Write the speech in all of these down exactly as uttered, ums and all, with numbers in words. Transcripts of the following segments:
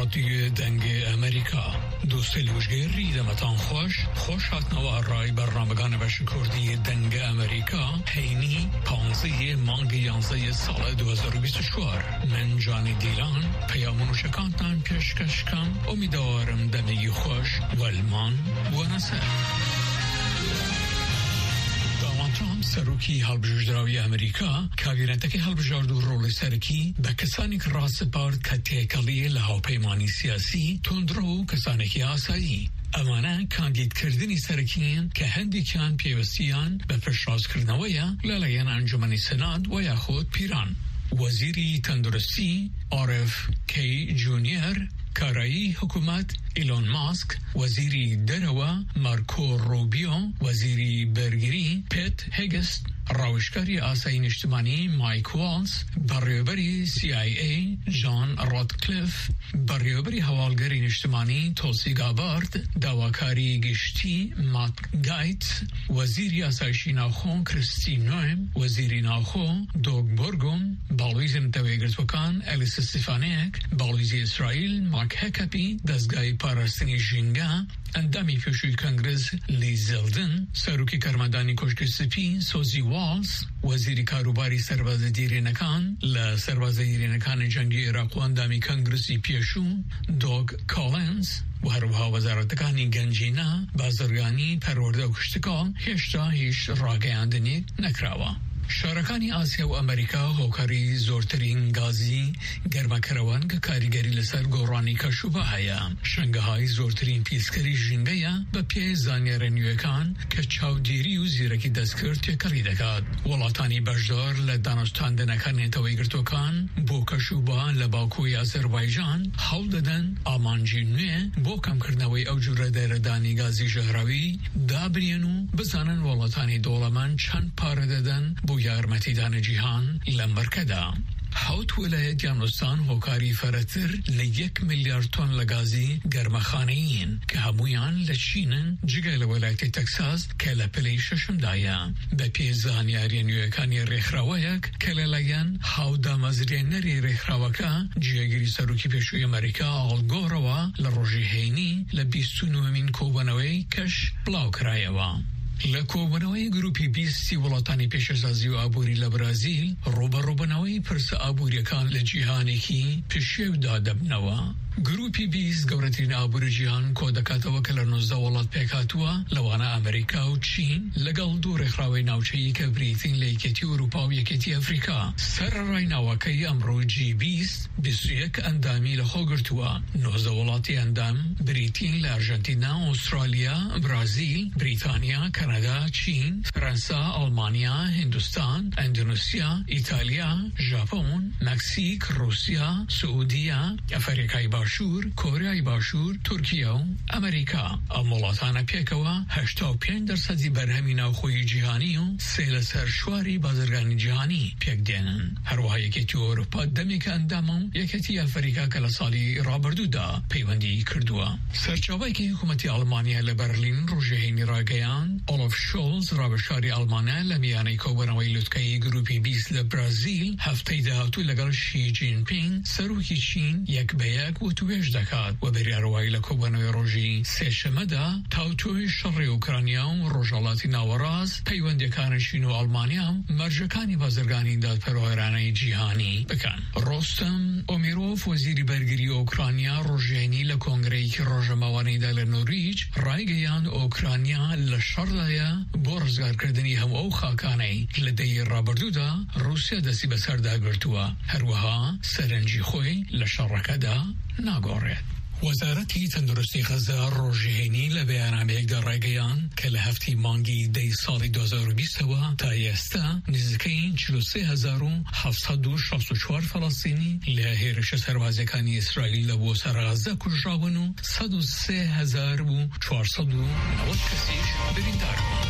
رادیو دنگ امریکا. دوست لوژگری دمتان خوش خوش هاتنوا رای برنامگان بش کردی دنگ امریکا هینی پانزه مانگ یانزه سال دو هزار و بیست و چهار. من جانی دیلان پیامونو شکانتان پیشکش کم امیدوارم دنگی خوش والمان بوانسه. ترامپ سروکی هەڵبژێردراوی ئەمریکا کاویرەتەکەی هەڵبژاردو ڕۆڵی سەرەکی بە کەسانی کە ڕاستەپارد کە تێکەڵیە لە هاوپەیمانی سیاسی تۆندڕۆ و کەسانێکی ئاسایی. ئەمانە کاندیدکردنی سەرەکیین کە هەندێکیان پێوەستیان بە پێشڕاستکردنەوەیە لەلایەن ئەنجومەنی سەنات و یاخود پیران. وەزیری تەندروستی ئارف کەی جونیەر، کارایی حکومت ایلون ماسک، وزیری دەرەوە مارکۆ ڕۆبیۆ، وزیری بەرگری پێت هێگست، ڕاوشکاری ئاسایی نیشتمانی مایک والز، بەڕێوەبەری سی آی ای جان ڕۆدکلیف، بەڕێوەبەری هەواڵگەری نیشتمانی تۆلسی گابارد، داواکاری گشتی مات گایت، وەزیری ئاسایشی ناوخۆ کریستی نۆیم، وەزیری ناوخۆ دۆگ بۆرگۆم، باڵویزی نەتەوەیەگرتوەکان ئەلیس ستیفانێک، باڵویزی ئیسرائیل مارک هەکەپی، دەستگای پاراستنی ژینگە، ئەندامی پێشووی کەنگرز لی زێلدن، سەرۆکی کارمەندانی کۆشکی سپی سۆزی والز، وەزیری کاروباری سەربازە دیرێنەکان لە سەربازە دیرێنەکانی جەنگی عێراق و ئەندامی کەنگرزی پێشوو دۆگ کۆڵنز، و هەروەها وەزارەتەکانی گەنجینە، بازرگانی، پەروەردە و کشتکاڵ هێشتا هیچ ڕاگەیاندنی نەکراوە. شارەکانی ئاسیا و ئەمریکا هۆکاری زۆرترین گازی گەرمەکەرەوەن کە کاریگەری لەسەر گۆڕانی کەشوبە هەیە. شەنگەهای زۆرترین پیسکەری ژینگەیە بە پێی زانیارە نوێکان کە چاودێری و زیرەکی دەستکرد تێکەڵی دەکات. وڵاتانی بەشدار لە دانوستاندنەکان نێتەوەی گرتوەکان بۆ کەشوبە لە باکووری ئازەربایجان هەوڵ دەدەن ئامانجی نوێ بۆ کەمکردنەوەی ئەو جوورە دەرەدانی گازی ژەهراوی دابرێن و بزانن وڵاتانی دۆڵەمەند چەند پارە دەدەن بۆ یارمەتیدانە جیهان لەم بەرکەدا. حوت ویلایەت یانوستان هۆکاری فەرەتر لە یەک میلیارد تۆن لە گازی گەرمەخانەیین کە هەمویان لە چینن جگە لە وەلایەتی تەکساس کە لە پلەی شەشمدایە. بە پێی زانیاریە نوێیەکانی ڕێکخراوەیەک کە لەلایەن هاودامەزرێنەری ڕێکخراوەکە جێگیری سەرۆکی پێشووی ئەمریکا ئاڵگۆڕەوە لە ڕۆژی هەینی لە بیست و نۆهەمین کۆبوونەوەی کەش بڵاوکرایەوە. لە کۆبوونەوەی گروپی بیستی وڵاتانی پێشەسازی و ئابووری لە برازیل ڕوبەڕووبوونەوەی پرسە ئابووریەکان لە جیهانێکی پشێودا دەبنەوە. گروپی بیست گەورەترین ئابووری جیهان کۆ دەکاتەوە کە لە نۆزدە وڵات پێکهاتووە لەوانە ئەمریکا و چین لەگەڵ دوو ڕێکخراوەی ناوچەیی کە بریتین لە یەکێتی ئەوروپا و یەکێتی ئەفریقا. سەرەڕای ناوەکەی ئەمڕۆ جی بیست بیست و یەک ئەندامی لەخۆ گرتووە. نۆزدە وڵاتی ئەندام بریتین لە ئەرژەنتینا، ئوسترالیا، برازیل، بریتانیا، کەنەدا، چین، فەرەنسا، ئەڵمانیا، هیندستان، ئەندونوسیا، ئیتالیا، ژاپۆن، مەکسیک، رووسیا، سعودیا، ئەفریقای باشوور، کۆریای باشوور، تورکیا و ئەمریکا. ئەم وڵاتانە پێکەوە هەشتا و پێنج دەرسەدی بەرهەمی ناوخۆیی جیهانی و سێ لەسەر چواری بازرگانی جیهانی پێکدێنن. هەروەها یەکێتی ئەوروپا دەمێکە ئەندامە و یەکێتی ئەفریقا کە لە ساڵی ڕابردوودا پەیوەندی کردووە. سەرچاوەیەکی حکوومەتی ئەڵمانیا لە بەرلین ڕۆژەهێنی ڕاگەیان ئۆلۆف شۆلز ڕاوێژکاری ئەڵمانە لە میانەی کۆبوونەوەی لوتکەی گروپی بیست لە برازیل هەفتەی داهاتوو لەگەڵ شی جینپینگ سەرۆکی چین یەک بە یەک و توێژ دەکات و بریاڕەوایی لە کۆبوونەوەی ڕۆژی سێشەمەدا تاوتۆی شەڕی ئوکرانیا و ڕۆژهەڵاتی ناوەڕاست پەیوەندیەکانی چین و ئەڵمانیا و مەرجەکانی بازرگانی دادپەروەرانەی جیهانی بکەن. ڕۆستەم ئۆمیرۆف وەزیری بەرگری ئوکرانیا ڕۆژێنی لە کۆنگرەیەکی ڕۆژەمەوانیدا لە نۆرویج ڕایگەیان ئوکرانیا لە شەڕدایە بۆ ڕزگارکردنی هەموو ئەو خاکانەی لە دەی ڕابردوودا رووسیا دەستی بەسەردا گرتووە. هەروەها سەرنجی خۆی لە شەڕەکەدا ناگۆڕێت. وەزارەتی تەندروستی غەزا ڕۆژهێنی لە بەیاننامەیەکدا ڕایگەیان کە لە هەفتی مانگی دەی ساڵی دو هەزار و بیستەوە تا ئێستا نزیکەی چل و سێ هەزار و حەڤسەد و شەست و چوار فەڵەستینی لە هێرشە سەربازەکانی ئیسرائیل لە بۆ سەر غەزا کوژراون و سەد و سێ هەزار و چوارسەد و نەوەت کەسیش بریندار بوون.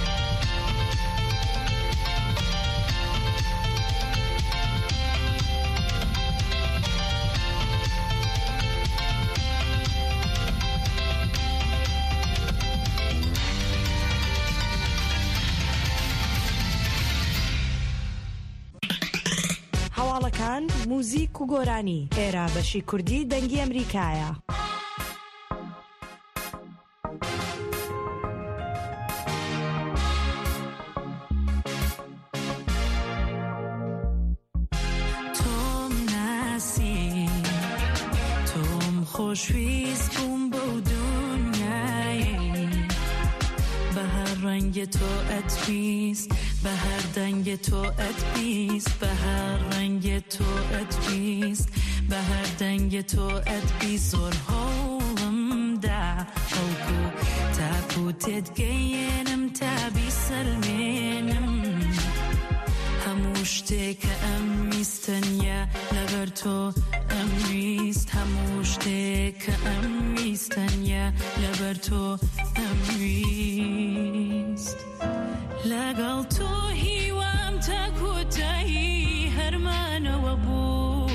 هەواڵەکان موزیک و گۆرانی ئێرە بەشی کوردی دەنگی ئەمریکایە. خوشویست بوم بو دنیای به هر رنگ تو ات بیست، به هر دنگ تو ات بیست، به هر رنگ تو ات بیست، به هر دنگ تو ات بیست. زور هولم دا هوکو تاکو تدگینم تابی سلمینم هموشته که امیستن لبر تو امیست، هموشته که امیستن یا لبر تو امیست. لگل تو هیوام تا کتایی هرمان و بو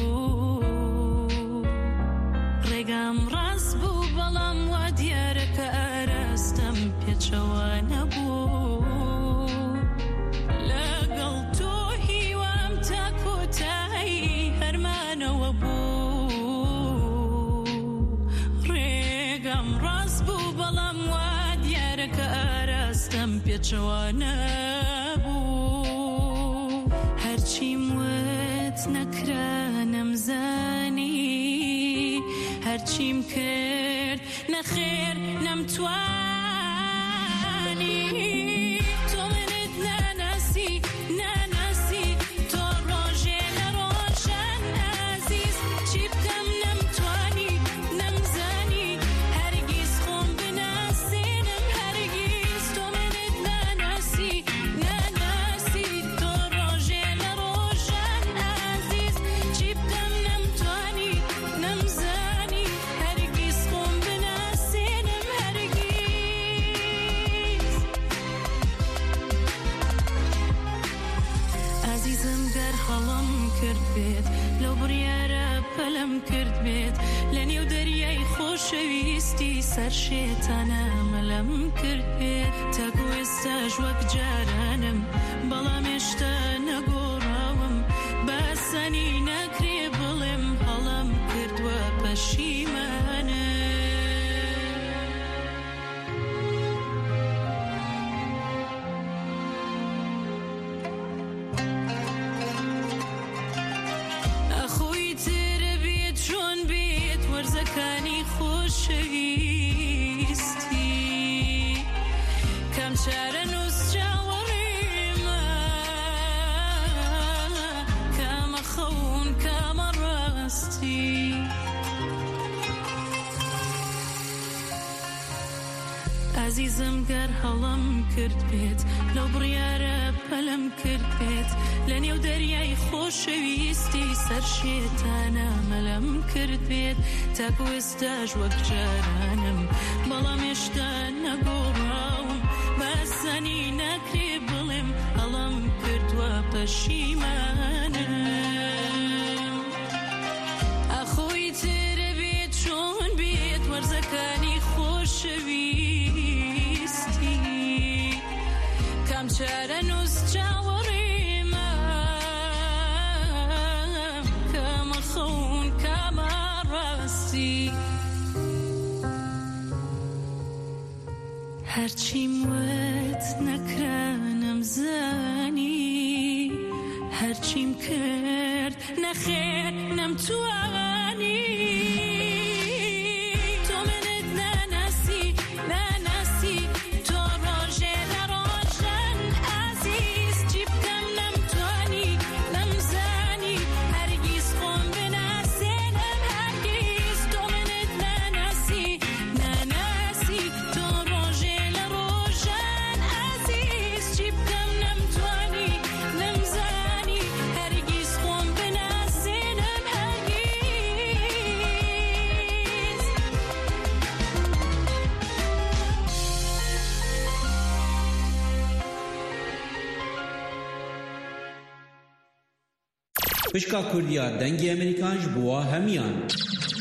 رگم راست بو بلام و دیار که ارستم پیچوان بو. جوانه بو هرچی موت نکرانم زانی، هرچیم کرد نخیر نمتوانی. تو منت ننسی ننسی تو روژه نروشن عزیز، چی بکم نمتوانی نمزانی هرگیز خون بناسینم هرگیز. تو لو بریاره پلم کرد بید لنی و دریای خوشویستی سر شیطانه ملم کرد بید تاکو استاج وک جارانم بلامشتا نگوراوم بسانی نکری بلم حالم کرد و پشیمانه. زکانی خوشویستی کم چرنوس جاوریما کم خون کم راستی. عزیزم گر حالم کرد بیت لو بریاره پلم کرد بیت لنی و دریای خوشویستی سر شیطانه ملم کرد بیت تاکو استاج وک جارانم بلامشتا نگوراوم بسانی نکری بلم حالم کرد و پشیمانم. اخوی تر بیت چون بیت ورزکانی خوشویستی کم چرنوس جاوریما کم خون کم راستی. هرچی موت نکرانم زانی، هرچیم کرد نخیر نمتوانی. پشکا کردیا دنگی امریکانش بوا همیان